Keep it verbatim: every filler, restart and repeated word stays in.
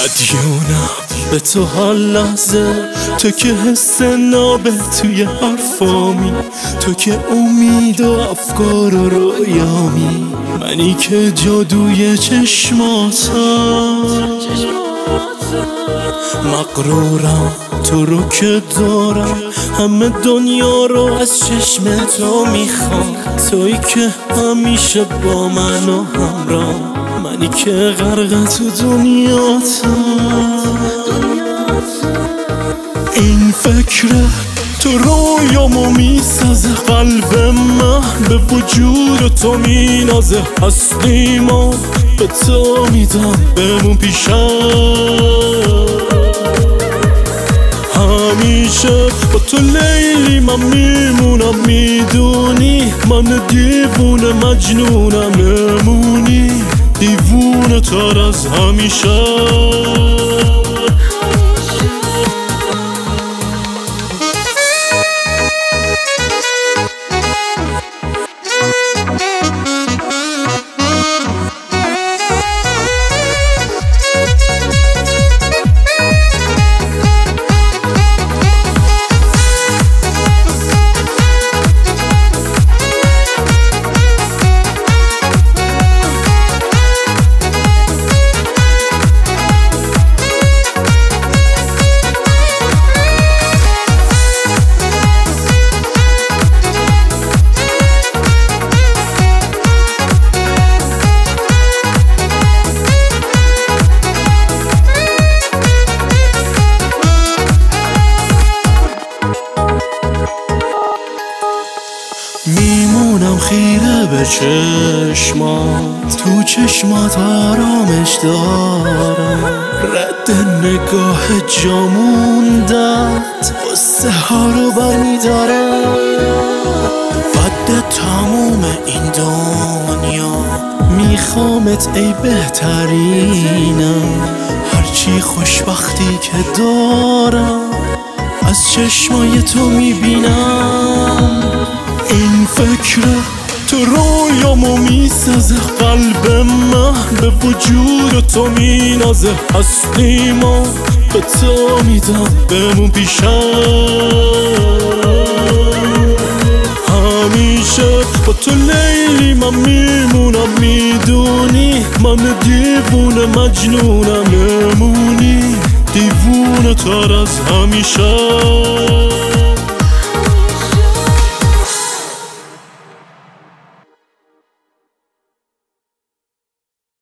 مدیونم به تو هر لحظه، تو که حس نابه توی حرفامی، تو که امید و افکار و رویامی، منی که جادوی چشماتم مغرورم تو رو که دارم، همه دنیا رو از چشم تو میخوام، تویی که همیشه با من و همراه، منی که غرق تو دنیاتم. این فکره تو رویامو میسازه، قلب من به وجود تو مینازه، هستی ما به تو میدم بمون پیشم، همیشه با تو لیلی من میمونم، میدونی من دیوونه مجنونم، نمونی دیوونه تر از همیشه. میمونم خیره به چشمات، تو چشمات آرامش دارم، رد نگاه جاموندت قصه ها رو برمیدارم، بعد تموم این دنیا میخوامت ای بهترینم، هرچی خوشبختی که دارم از چشمای تو میبینم. این فکره تو رویامو میسازه، قلب من به وجود تو مینازه، هستی ما به تو میدم بمون پیشم، همیشه با تو لیلی من میمونم، میدونی من دیوونه مجنونم، نمونی دیوونه تر از همیشه.